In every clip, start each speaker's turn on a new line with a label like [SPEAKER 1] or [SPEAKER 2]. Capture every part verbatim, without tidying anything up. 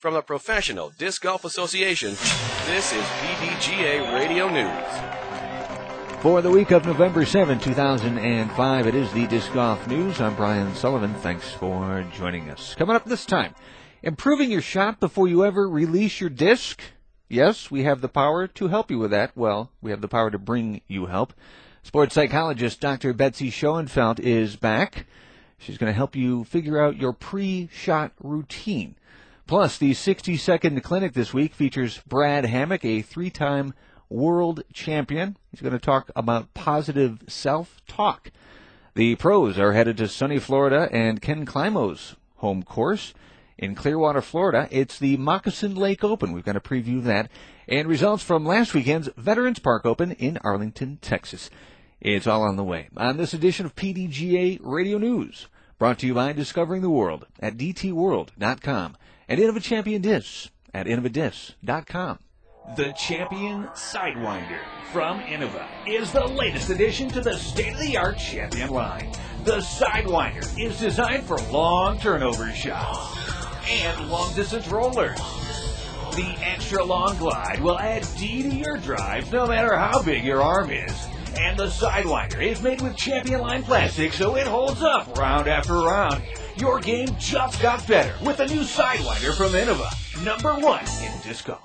[SPEAKER 1] From the Professional Disc Golf Association, this is P D G A Radio News.
[SPEAKER 2] For the week of November seventh, two thousand five, it is the Disc Golf News. I'm Brian Sullivan. Thanks for joining us. Coming up this time, improving your shot before you ever release your disc. Yes, we have the power to help you with that. Well, we have the power to bring you help. Sports psychologist Doctor Betsy Schoenfeld is back. She's going to help you figure out your pre-shot routine. Plus, the sixty-second clinic this week features Brad Hammock, a three-time world champion. He's going to talk about positive self-talk. The pros are headed to sunny Florida and Ken Climo's home course. In Clearwater, Florida, it's the Moccasin Lake Open. We've got to preview that. And results from last weekend's Veterans Park Open in Arlington, Texas. It's all on the way on this edition of P D G A Radio News, brought to you by Discovering the World at D T world dot com and Innova Champion Discs at innova discs dot com.
[SPEAKER 3] The Champion Sidewinder from Innova is the latest addition to the state-of-the-art Champion line. The Sidewinder is designed for long turnover shots and long-distance rollers. The extra long glide will add D to your drives no matter how big your arm is. And the Sidewinder is made with Champion line plastic, so it holds up round after round. Your game just got better with the new Sidewinder from Innova, number one in disc golf.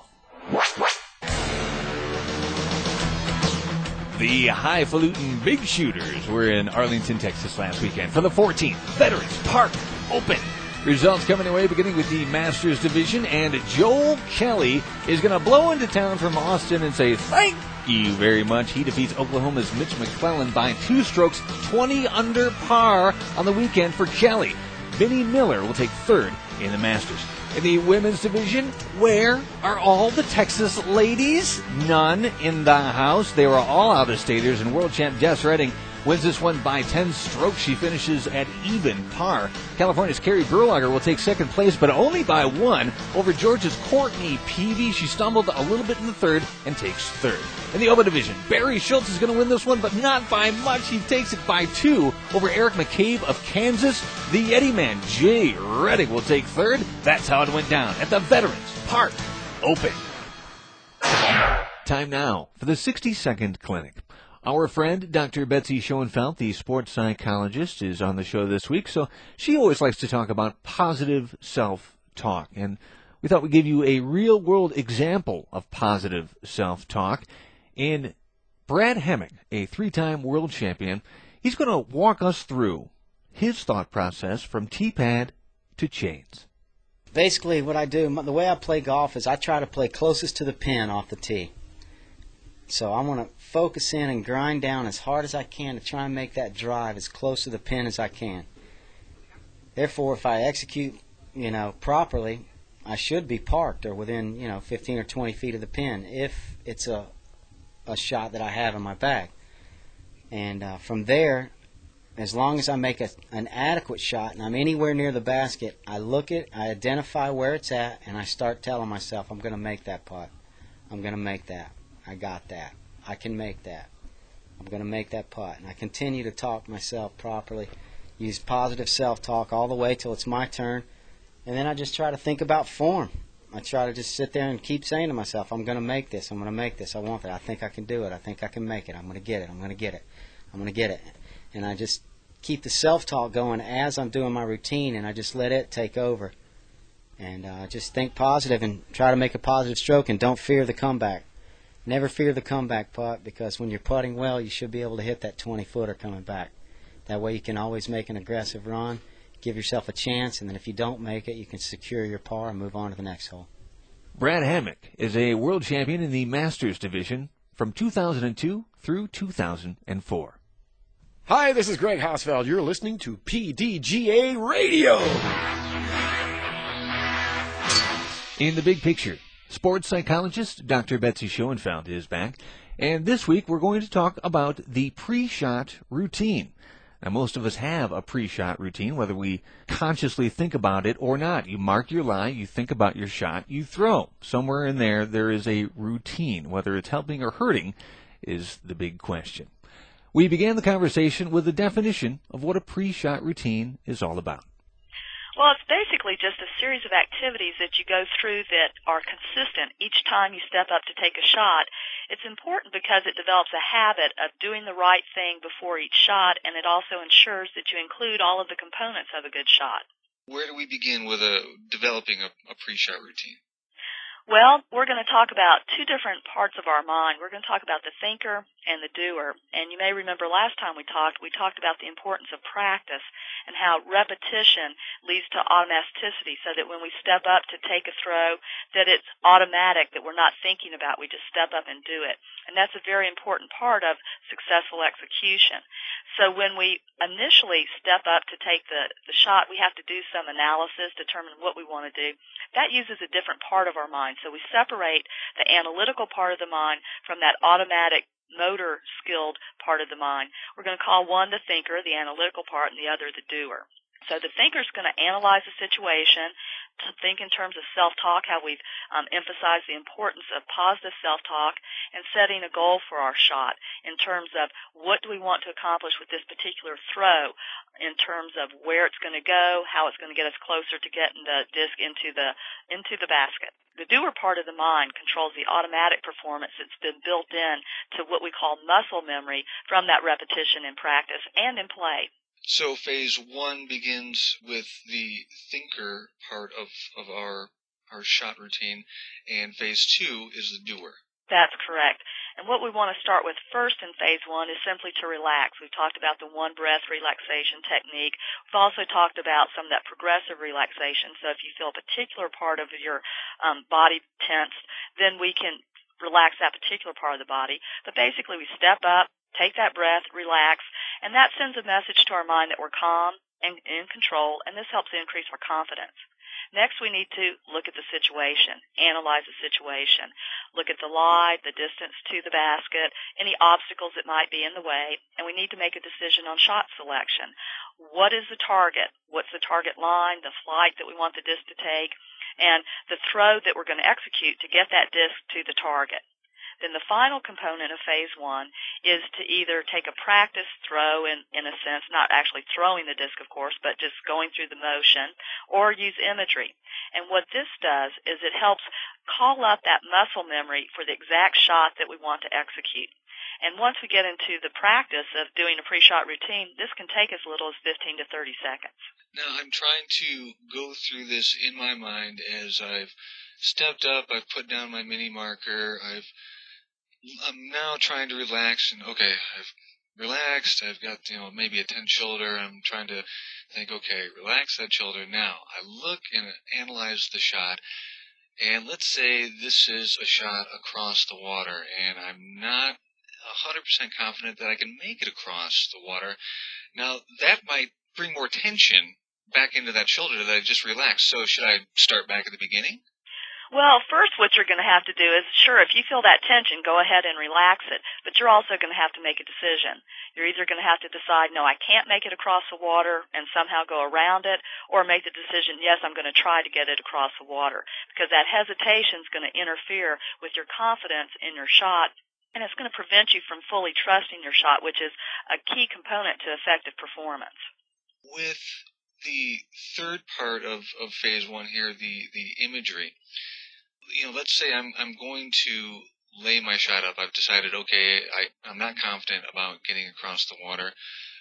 [SPEAKER 3] The highfalutin big shooters were in Arlington, Texas last weekend for the fourteenth Veterans Park Open. Results coming away beginning with the Masters division, and Joel Kelly is going to blow into town from Austin and say thank you very much. He defeats Oklahoma's Mitch McClellan by two strokes, twenty under par on the weekend for Kelly. Vinnie Miller will take third in the Masters. In the women's division, where are all the Texas ladies? None in the house. They were all out-of-staters, and world champ Jess Redding wins this one by ten strokes. She finishes at even par. California's Carrie Berlager will take second place, but only by one over Georgia's Courtney Peavy. She stumbled a little bit in the third and takes third. In the Open division, Barry Schultz is going to win this one, but not by much. He takes it by two over Eric McCabe of Kansas. The Yeti man, Jay Reddick, will take third. That's how it went down at the Veterans Park Open. Time now for the sixty-second clinic. Our friend, Doctor Betsy Schoenfeld, the sports psychologist, is on the show this week, so she always likes to talk about positive self-talk. And we thought we'd give you a real-world example of positive self-talk. In Brad Hammock, a three-time world champion, he's going to walk us through his thought process from tee pad to chains.
[SPEAKER 4] Basically, what I do, the way I play golf is I try to play closest to the pin off the tee. So I want to focus in and grind down as hard as I can to try and make that drive as close to the pin as I can. Therefore, if I execute, you know, properly, I should be parked or within, you know, fifteen or twenty feet of the pin if it's a a shot that I have in my bag. And uh, from there, as long as I make a, an adequate shot and I'm anywhere near the basket, I look at, I identify where it's at, and I start telling myself, I'm going to make that putt. I'm going to make that. I got that. I can make that. I'm going to make that putt. And I continue to talk to myself properly, use positive self-talk all the way till it's my turn, and then I just try to think about form. I try to just sit there and keep saying to myself, I'm going to make this, I'm going to make this, I want that, I think I can do it, I think I can make it, I'm going to get it, I'm going to get it, I'm going to get it. And I just keep the self-talk going as I'm doing my routine, and I just let it take over. And uh, just think positive and try to make a positive stroke, and don't fear the comeback. Never fear the comeback putt, because when you're putting well, you should be able to hit that twenty-footer coming back. That way you can always make an aggressive run, give yourself a chance, and then if you don't make it, you can secure your par and move on to the next hole.
[SPEAKER 2] Brad Hammock is a world champion in the Masters division from two thousand two through two thousand four.
[SPEAKER 5] Hi, this is Greg Hausfeld. You're listening to P D G A Radio.
[SPEAKER 2] In the big picture, sports psychologist Doctor Betsy Schoenfeld is back, and this week we're going to talk about the pre-shot routine. Now, most of us have a pre-shot routine, whether we consciously think about it or not. You mark your lie, you think about your shot, you throw. Somewhere in there, there is a routine. Whether it's helping or hurting is the big question. We began the conversation with a definition of what a pre-shot routine is all about.
[SPEAKER 6] Well, it's basically just a series of activities that you go through that are consistent each time you step up to take a shot. It's important because it develops a habit of doing the right thing before each shot, and it also ensures that you include all of the components of a good shot.
[SPEAKER 7] Where do we begin with a, developing a, a pre-shot routine?
[SPEAKER 6] Well, we're going to talk about two different parts of our mind. We're going to talk about the thinker and the doer. And you may remember last time we talked, we talked about the importance of practice and how repetition leads to automaticity, so that when we step up to take a throw, that it's automatic, that we're not thinking about. We just step up and do it. And that's a very important part of successful execution. So when we initially step up to take the, the shot, we have to do some analysis, determine what we want to do. That uses a different part of our mind. So we separate the analytical part of the mind from that automatic motor skilled part of the mind. We're going to call one the thinker, the analytical part, and the other the doer. So the thinker is going to analyze the situation, to think in terms of self-talk, how we've um, emphasized the importance of positive self-talk, and setting a goal for our shot in terms of what do we want to accomplish with this particular throw, in terms of where it's going to go, how it's going to get us closer to getting the disc into the into the basket. The doer part of the mind controls the automatic performance that's been built in to what we call muscle memory from that repetition in practice and in play.
[SPEAKER 7] So phase one begins with the thinker part of, of our our shot routine, and phase two is the doer.
[SPEAKER 6] That's correct. And what we want to start with first in phase one is simply to relax. We've talked about the one breath relaxation technique. We've also talked about some of that progressive relaxation. So if you feel a particular part of your um, body tensed, then we can relax that particular part of the body. But basically we step up, take that breath, relax, and that sends a message to our mind that we're calm and in control, and this helps increase our confidence. Next, we need to look at the situation, analyze the situation, look at the lie, the distance to the basket, any obstacles that might be in the way, and we need to make a decision on shot selection. What is the target? What's the target line, the flight that we want the disc to take, and the throw that we're going to execute to get that disc to the target. Then the final component of phase one is to either take a practice throw, in, in a sense, not actually throwing the disc, of course, but just going through the motion, or use imagery. And what this does is it helps call up that muscle memory for the exact shot that we want to execute. And once we get into the practice of doing a pre-shot routine, this can take as little as fifteen to thirty seconds.
[SPEAKER 7] Now, I'm trying to go through this in my mind as I've stepped up, I've put down my mini marker, I've I'm now trying to relax, and okay, I've relaxed, I've got, you know, maybe a tense shoulder, I'm trying to think, okay, relax that shoulder. Now, I look and analyze the shot, and let's say this is a shot across the water, and I'm not one hundred percent confident that I can make it across the water. Now, that might bring more tension back into that shoulder that I just relaxed, so should I start back at the beginning?
[SPEAKER 6] Well, first what you're going to have to do is, sure, if you feel that tension, go ahead and relax it, but you're also going to have to make a decision. You're either going to have to decide, no, I can't make it across the water and somehow go around it, or make the decision, yes, I'm going to try to get it across the water, because that hesitation is going to interfere with your confidence in your shot, and it's going to prevent you from fully trusting your shot, which is a key component to effective performance.
[SPEAKER 7] With the third part of, of phase one here, the, the imagery, you know, let's say I'm I'm going to lay my shot up. I've decided, okay, I, I'm not confident about getting across the water.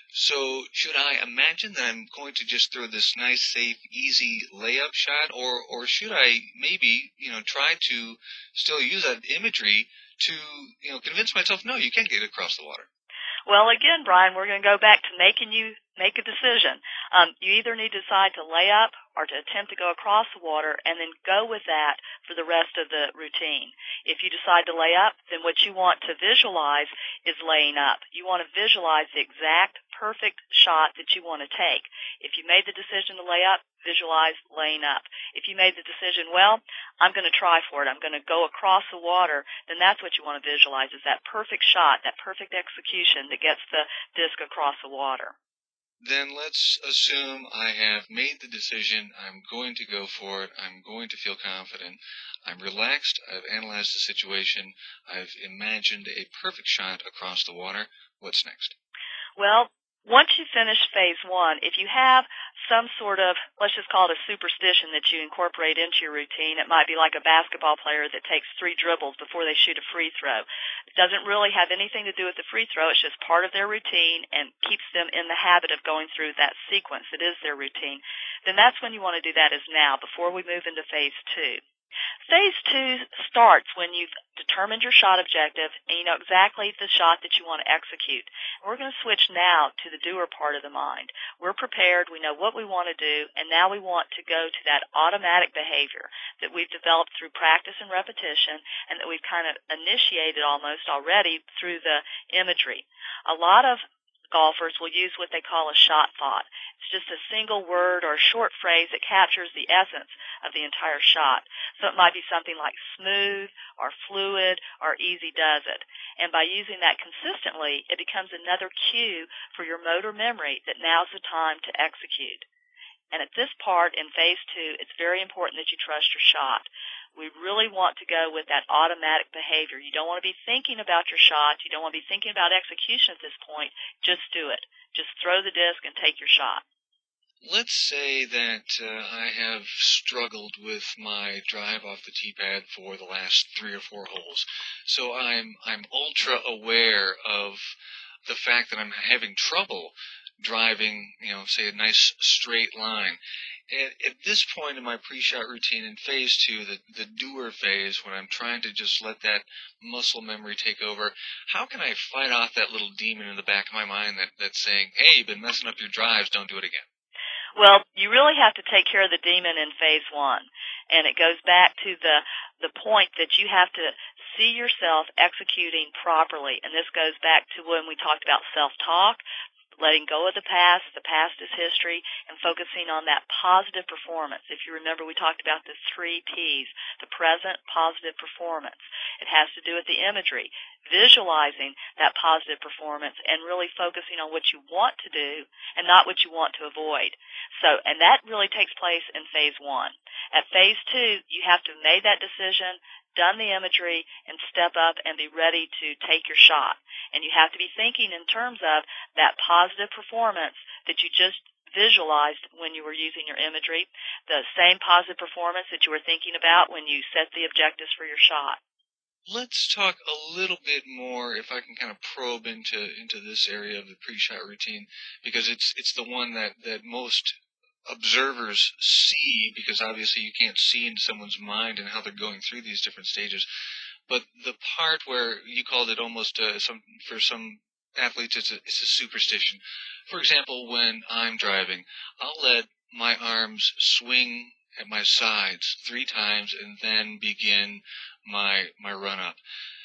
[SPEAKER 7] So should I imagine that I'm going to just throw this nice, safe, easy layup shot, or or should I maybe, you know, try to still use that imagery to, you know, convince myself, no, you can't get across the water?
[SPEAKER 6] Well, again, Brian, we're going to go back to making you make a decision. Um, you either need to decide to lay up or to attempt to go across the water, and then go with that for the rest of the routine. If you decide to lay up, then what you want to visualize is laying up. You want to visualize the exact perfect shot that you want to take. If you made the decision to lay up, visualize laying up. If you made the decision, well, I'm going to try for it, I'm going to go across the water, then that's what you want to visualize, is that perfect shot, that perfect execution that gets the disc across the water.
[SPEAKER 7] Then let's assume I have made the decision, I'm going to go for it, I'm going to feel confident, I'm relaxed, I've analyzed the situation, I've imagined a perfect shot across the water. What's next?
[SPEAKER 6] Well, once you finish phase one, if you have some sort of, let's just call it a superstition that you incorporate into your routine. It might be like a basketball player that takes three dribbles before they shoot a free throw. It doesn't really have anything to do with the free throw. It's just part of their routine and keeps them in the habit of going through that sequence. It is their routine. Then that's when you want to do that, is now, before we move into phase two. Phase two starts when you've determined your shot objective and you know exactly the shot that you want to execute. And we're going to switch now to the doer part of the mind. We're prepared, we know what we want to do, and now we want to go to that automatic behavior that we've developed through practice and repetition and that we've kind of initiated almost already through the imagery. A lot of golfers will use what they call a shot thought. It's just a single word or a short phrase that captures the essence of the entire shot. So it might be something like smooth or fluid or easy does it. And by using that consistently, it becomes another cue for your motor memory that now's the time to execute. And at this part in phase two, it's very important that you trust your shot. We really want to go with that automatic behavior. You don't want to be thinking about your shot. You don't want to be thinking about execution at this point. Just do it. Just throw the disc and take your shot.
[SPEAKER 7] Let's say that uh, I have struggled with my drive off the tee pad for the last three or four holes. So I'm I'm ultra aware of the fact that I'm having trouble driving, you know, say a nice straight line. At, at this point in my pre-shot routine in phase two, the, the doer phase, when I'm trying to just let that muscle memory take over, how can I fight off that little demon in the back of my mind that, that's saying, hey, you've been messing up your drives, don't do it again?
[SPEAKER 6] Well, you really have to take care of the demon in phase one. And it goes back to the, the point that you have to see yourself executing properly. And this goes back to when we talked about self-talk, letting go of the past, the past is history, and focusing on that positive performance. If you remember, we talked about the three P's, the present positive performance. It has to do with the imagery, visualizing that positive performance and really focusing on what you want to do and not what you want to avoid. So, and that really takes place in phase one. At phase two, you have to have made that decision, done the imagery, and step up and be ready to take your shot. And you have to be thinking in terms of that positive performance that you just visualized when you were using your imagery, the same positive performance that you were thinking about when you set the objectives for your shot.
[SPEAKER 7] Let's talk a little bit more, if I can kind of probe into into this area of the pre-shot routine, because it's it's the one that, that most observers see, because obviously you can't see into someone's mind and how they're going through these different stages. But the part where you called it almost uh, some for some athletes, it's a, it's a superstition. For example, when I'm driving, I'll let my arms swing at my sides three times and then begin my my run up.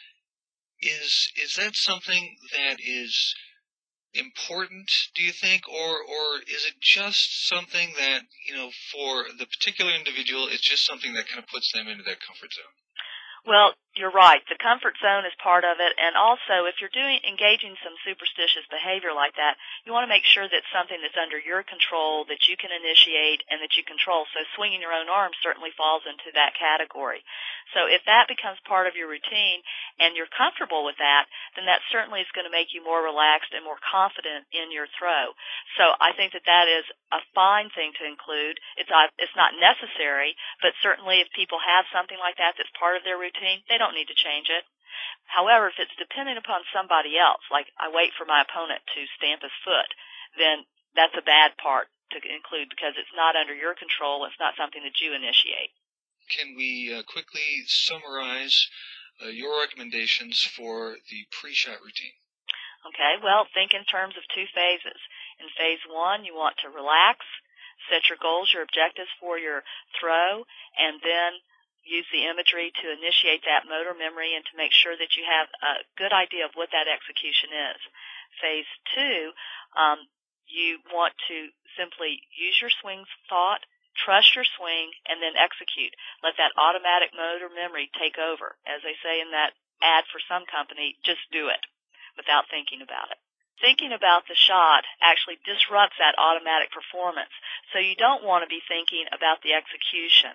[SPEAKER 7] Is is that something that is important, do you think, or or is it just something that, you know, for the particular individual, it's just something that kind of puts them into that comfort zone?
[SPEAKER 6] Well, you're right. The comfort zone is part of it, and also if you're doing engaging some superstitious behavior like that, you want to make sure that it's something that's under your control, that you can initiate, and that you control. So swinging your own arm certainly falls into that category. So if that becomes part of your routine and you're comfortable with that, then that certainly is going to make you more relaxed and more confident in your throw. So I think that that is a fine thing to include. It's not, it's not necessary, but certainly if people have something like that that's part of their routine, they don't need to change it. However, if it's dependent upon somebody else, like I wait for my opponent to stamp his foot, then that's a bad part to include because it's not under your control. It's not something that you initiate.
[SPEAKER 7] Can we uh, quickly summarize uh, your recommendations for the pre-shot routine?
[SPEAKER 6] Okay, well, think in terms of two phases. In phase one, you want to relax, set your goals, your objectives for your throw, and then use the imagery to initiate that motor memory and to make sure that you have a good idea of what that execution is. Phase two, um, you want to simply use your swing thought, trust your swing, and then execute. Let that automatic motor memory take over. As they say in that ad for some company, just do it without thinking about it. Thinking about the shot actually disrupts that automatic performance, so you don't want to be thinking about the execution.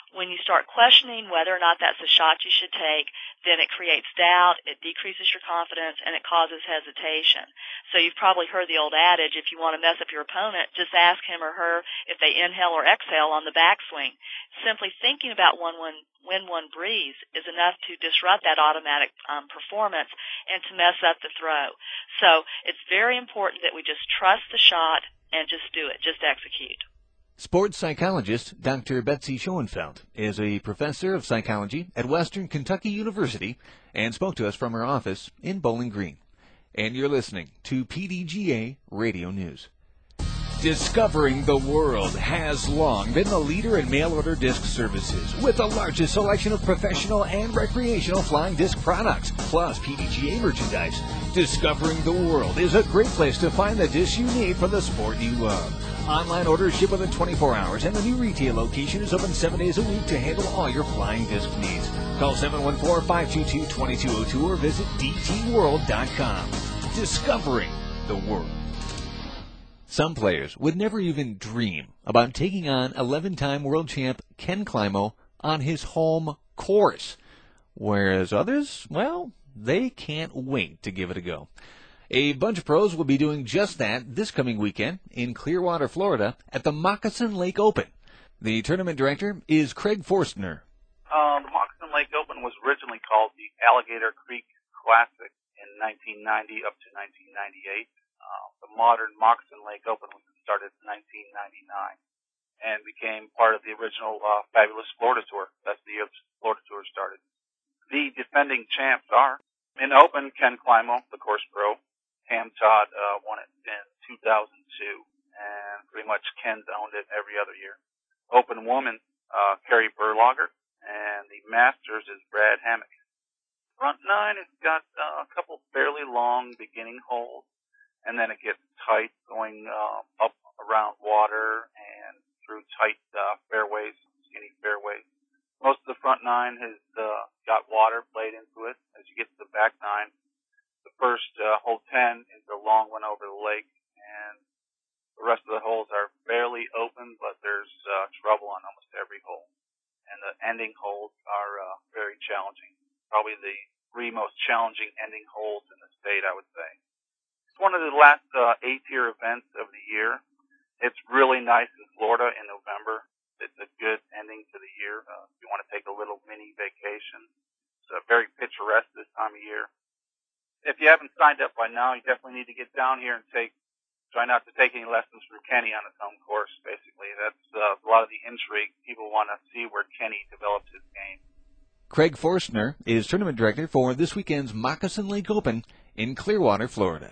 [SPEAKER 6] when you start questioning whether or not that's the shot you should take, then it creates doubt, it decreases your confidence, and it causes hesitation. So you've probably heard the old adage, if you want to mess up your opponent, just ask him or her if they inhale or exhale on the backswing. Simply thinking about one, one, when one breathes is enough to disrupt that automatic um, performance and to mess up the throw. So it's very important that we just trust the shot and just do it, just execute.
[SPEAKER 2] Sports psychologist Doctor Betsy Schoenfeld is a professor of psychology at Western Kentucky University and spoke to us from her office in Bowling Green. And you're listening to P D G A Radio News.
[SPEAKER 3] Discovering the World has long been the leader in mail-order disc services with the largest selection of professional and recreational flying disc products, plus P D G A merchandise. Discovering the World is a great place to find the discs you need for the sport you love. Online orders ship within twenty-four hours, and the new retail location is open seven days a week to handle all your flying disc needs. Call seven one four, five two two, two two zero two or visit d t world dot com. Discovering the World.
[SPEAKER 2] Some players would never even dream about taking on eleven-time world champ Ken Climo on his home course, whereas others, well, they can't wait to give it a go. A bunch of pros will be doing just that this coming weekend in Clearwater, Florida at the Moccasin Lake Open. The tournament director is Craig Forstner.
[SPEAKER 8] Uh, the Moccasin Lake Open was originally called the Alligator Creek Classic in nineteen ninety up to nineteen ninety-eight. Uh, the modern Moccasin Lake Open was started in nineteen ninety-nine and became part of the original uh, Fabulous Florida Tour. That's the year the Florida Tour started. The defending champs are, in Open, Ken Climo, the course pro. Pam Todd uh, won it in two thousand two, and pretty much Ken's owned it every other year. Open Woman, uh, Carrie Berlager, and the Masters is Brad Hammock. Front nine has got uh, a couple fairly long beginning holes, and then it gets tight going uh, up around water and through tight uh, fairways, skinny fairways. Most of the front nine has uh, got water played into it. As you get to the back nine, the first uh, hole ten is a long one over the lake, and the rest of the holes are fairly open, but there's uh, trouble on almost every hole. And the ending holes are uh, very challenging. Probably the three most challenging ending holes in the state, I would say. It's one of the last uh, eight-tier events of the year. It's really nice in Florida in November. It's a good ending to the year. Uh, if you want to take a little mini vacation, it's uh, very picturesque this time of year. If you haven't signed up by now, you definitely need to get down here and take, try not to take any lessons from Kenny on his home course, basically. That's uh, a lot of the intrigue. People want to see where Kenny develops his game.
[SPEAKER 2] Craig Forstner is tournament director for this weekend's Moccasin Lake Open in Clearwater, Florida.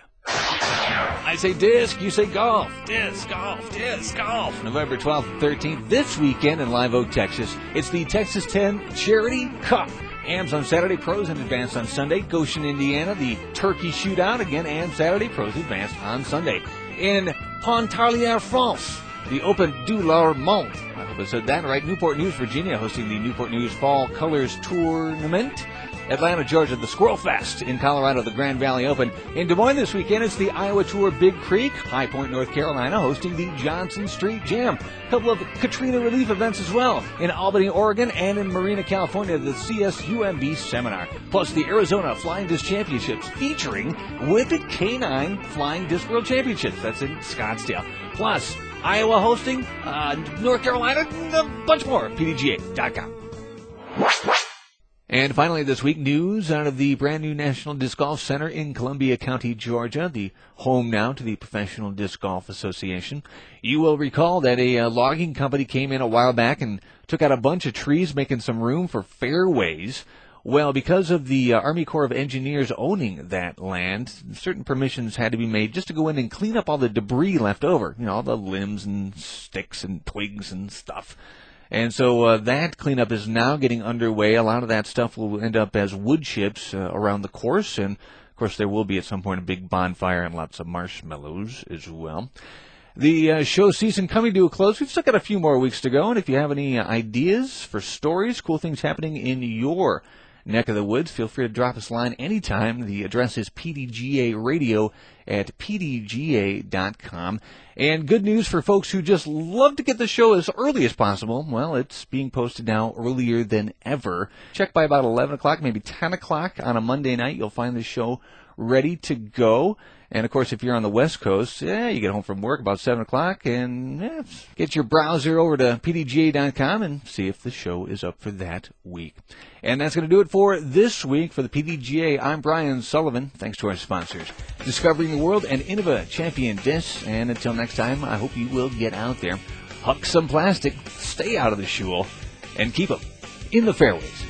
[SPEAKER 3] I say disc, you say golf. Disc, golf, disc, golf.
[SPEAKER 2] November twelfth and thirteenth, this weekend in Live Oak, Texas, it's the Texas ten Charity Cup. A M S on Saturday, pros in advance on Sunday. Goshen, Indiana, the Turkey Shootout. Again, A M Saturday, pros advanced on Sunday. In Pontarlier, France, the Open du Larmont. I hope I said that right. Newport News, Virginia, hosting the Newport News Fall Colors Tournament. Atlanta, Georgia, the Squirrel Fest. In Colorado, the Grand Valley Open. In Des Moines this weekend, it's the Iowa Tour Big Creek. High Point, North Carolina, hosting the Johnson Street Jam. A couple of Katrina relief events as well. In Albany, Oregon, and in Marina, California, the C S U M B Seminar. Plus the Arizona Flying Disc Championships featuring Whippet K nine Flying Disc World Championships. That's in Scottsdale. Plus, Iowa hosting, uh, North Carolina, and a bunch more. P D G A dot com. And finally this week, news out of the brand new National Disc Golf Center in Columbia County, Georgia, the home now to the Professional Disc Golf Association. You will recall that a uh, logging company came in a while back and took out a bunch of trees, making some room for fairways. Well, because of the uh, Army Corps of Engineers owning that land, certain permissions had to be made just to go in and clean up all the debris left over, you know, all the limbs and sticks and twigs and stuff. And so uh, that cleanup is now getting underway. A lot of that stuff will end up as wood chips uh, around the course. And, of course, there will be at some point a big bonfire and lots of marshmallows as well. The uh, show season coming to a close. We've still got a few more weeks to go. And if you have any ideas for stories, cool things happening in your neck of the woods, feel free to drop us a line anytime. The address is P D G A radio at P D G A dot com. And good news for folks who just love to get the show as early as possible. Well, it's being posted now earlier than ever. Check by about eleven o'clock, maybe ten o'clock on a Monday night. You'll find the show ready to go. And, of course, if you're on the West Coast, yeah, you get home from work about seven o'clock and yeah, get your browser over to P D G A dot com and see if the show is up for that week. And that's going to do it for this week. For the P D G A, I'm Brian Sullivan. Thanks to our sponsors, Discovering the World and Innova Champion Discs. And until next time, I hope you will get out there, huck some plastic, stay out of the shul, and keep them in the fairways.